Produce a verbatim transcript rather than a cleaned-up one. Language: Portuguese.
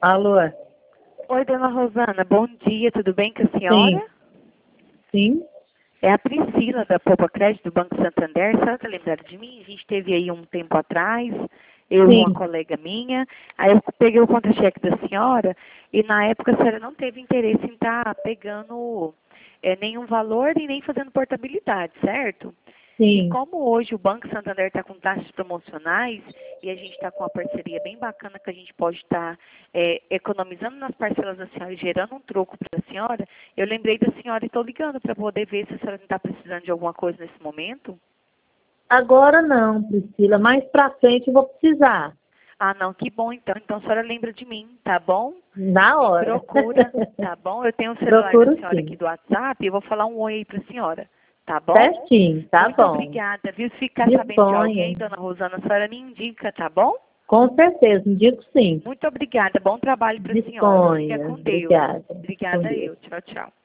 Alô? Oi, dona Rosana, bom dia, tudo bem com a senhora? Sim. Sim? É a Priscila, da Poupa Crédito, do Banco Santander. A senhora está lembrada de mim? A gente esteve aí um tempo atrás, eu e Sim. uma colega minha. Aí eu peguei o contra-cheque da senhora e na época a senhora não teve interesse em estar pegando é, nenhum valor e nem fazendo portabilidade, certo? E Sim. como hoje o Banco Santander está com taxas promocionais e a gente está com uma parceria bem bacana que a gente pode estar é, economizando nas parcelas da senhora e gerando um troco para a senhora, eu lembrei da senhora e estou ligando para poder ver se a senhora não está precisando de alguma coisa nesse momento. Agora não, Priscila. Mais pra frente eu vou precisar. Ah, não, que bom então. Então a senhora lembra de mim, tá bom? Na Me hora. procura, tá bom? Eu tenho o celular Procuro da senhora sim. aqui do WhatsApp e eu vou falar um oi aí para a senhora, tá bom? Certinho, tá Muito bom. obrigada, viu? Se ficar sabendo de Disponha. alguém, dona Rosana, a senhora me indica, tá bom? Com certeza, indico sim. Muito obrigada. Bom trabalho para a senhora. Fica Disponha. com Deus. Obrigada. Com Obrigada Deus. eu. Tchau, tchau.